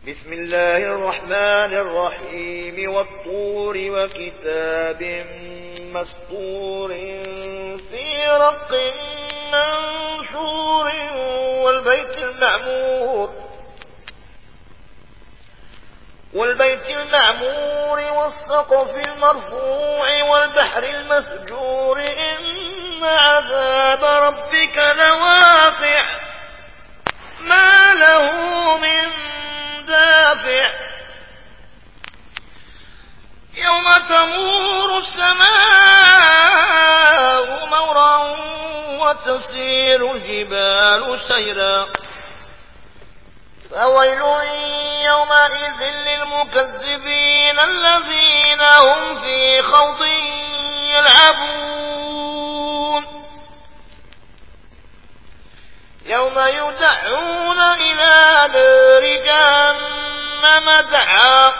بسم الله الرحمن الرحيم والطور وكتاب مسطور في رق منشور والبيت المعمور والسقف المرفوع والبحر المسجور إن عذاب ربك لواقع ما له من دافع يوم تمور السماء مورا وتسير الجبال سيرا فويل يومئذ للمكذبين الذين هم في خوض يلعبون يوم يدعون إلى نار جهنم دعا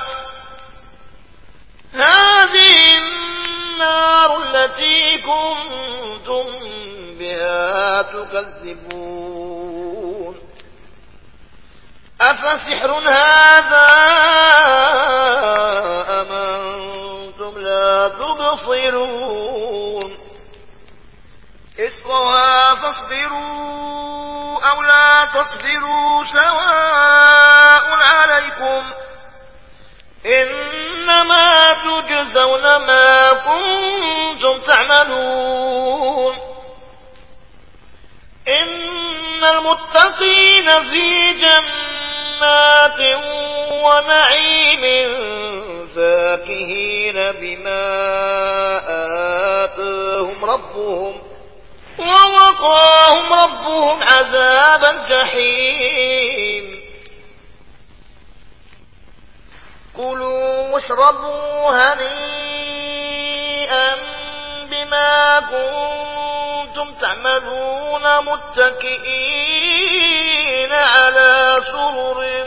هذه النار التي كنتم بها تكذبون أفسحر هذا أم أنتم لا تبصرون اصلوها فاصبروا أو لا تصبروا سواء عليكم إنما تجزون ما كنتم تعملون إن المتقين في جنات ونعيم فاكهين بما آتاهم ربهم ووقاهم ربهم عذاب الجحيم كلوا واشربوا هنيئا بما كنتم تعملون متكئين على سرر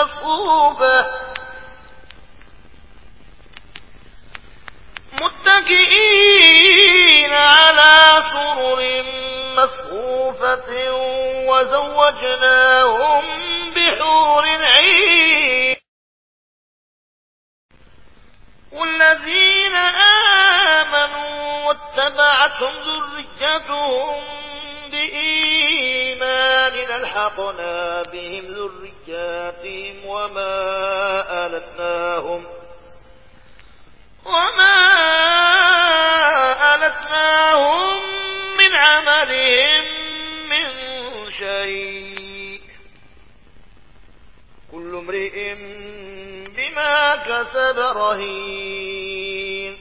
مصفوفة وزوجناهم بحور عين والذين آمنوا واتبعتهم ذريتهم بإيمان ألحقنا بهم ذرياتهم وما ألتناهم من عملهم من شيء كل امرئ بما كسب رهين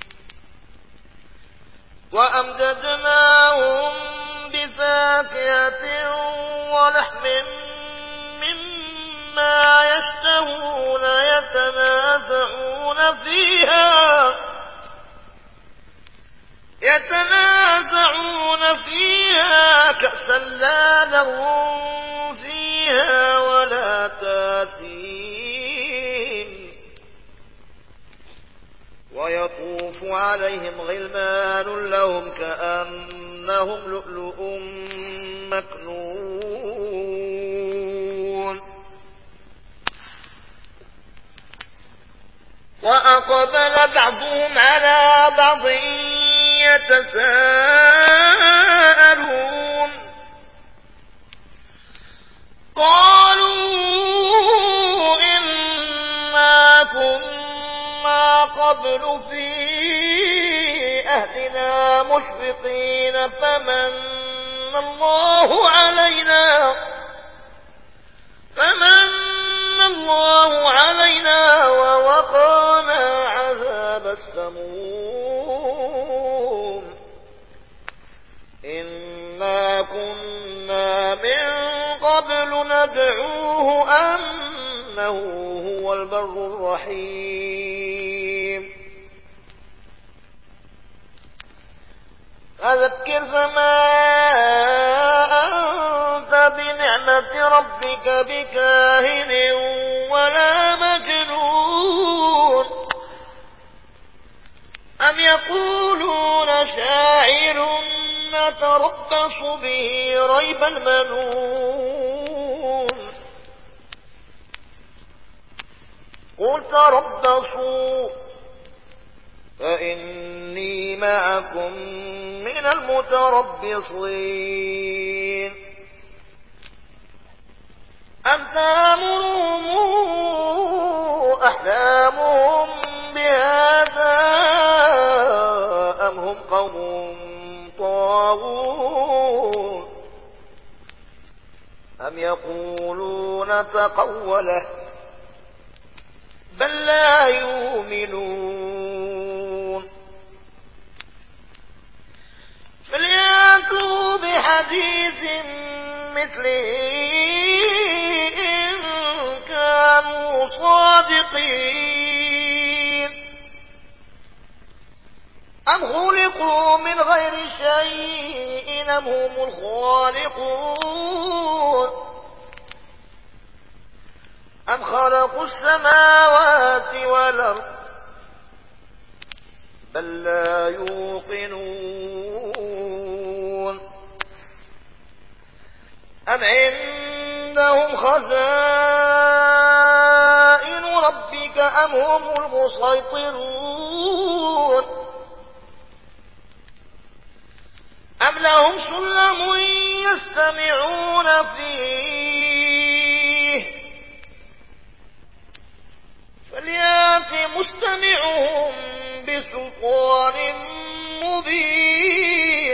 وأمددناهم بفاكهة ولحم مما يشتهون يتنازعون فيها كأسا لا لغو فيها ولا تاثيم ويطوف عليهم غلمان لهم كأنهم لؤلؤ مكنون وأقبل بعضهم على بعض يتساءلون قالوا إنا كنا قبل في أهلنا مشفقين فمن الله علينا ووقانا عذاب السموم إنا كنا من قبل ندعوه أنه هو البر الرحيم فذكر فما أنت بنعمة ربك بكاهن ولا مجنون أم يقولون شاعر نتربص به ريب المنون قل تربصوا فإني معكم من المتربصين أم تأمرهم أحلامهم بهذا أم هم قوم طاغون أم يقولون تقوله بل لا يؤمنون فليأتوا بحديث مثله إن كانوا صادقين أم خلقوا من غير شيء أم هم الخالقون أم خلقوا السماوات والأرض بل لا يوقنون أم عندهم خزائن ربك أم هم المسيطرون أم لهم سلم يستمعون فيه فليأت مستمعهم بسلطان مبين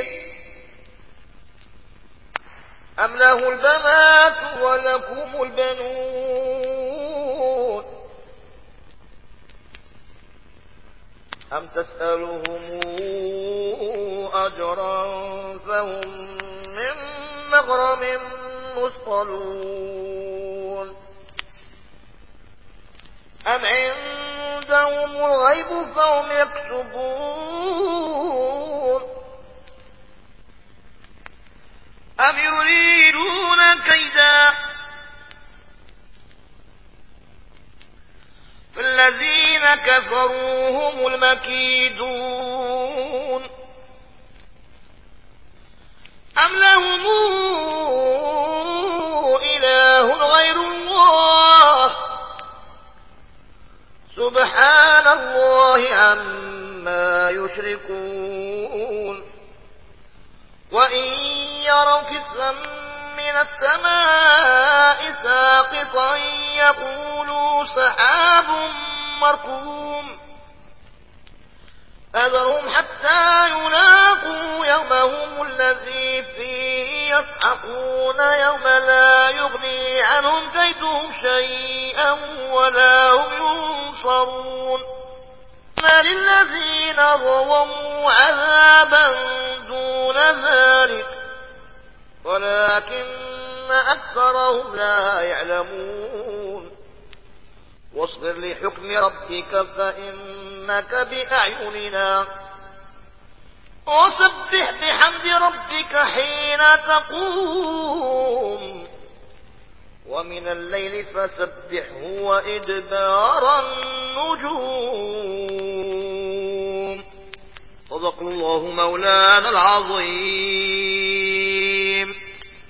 أم له البنات ولكم البنون أم تسألهم أجرا فهم من مغرم مثقلون أم عندهم الغيب فهم يكتبون أم يريدون كيدا فالذين كفروا هم المكيدون أم لهم إله غير الله سبحان الله عما يشركون وإن يروا كسفا من السماء ساقطا يقولوا سحاب مركوم فذرهم حتى يلاقوا يومهم الذي فيه يصعقون يوم لا يغني عنهم كيدهم شيئا ولا هم ينصرون ما للذين ظلموا عذابا دون ذلك ولكن أكثرهم لا يعلمون واصبر لحكم ربك فإنك بأعيننا وسبح بحمد ربك حين تقوم ومن الليل فسبحه وإدبار النجوم صدق الله مولانا العظيم.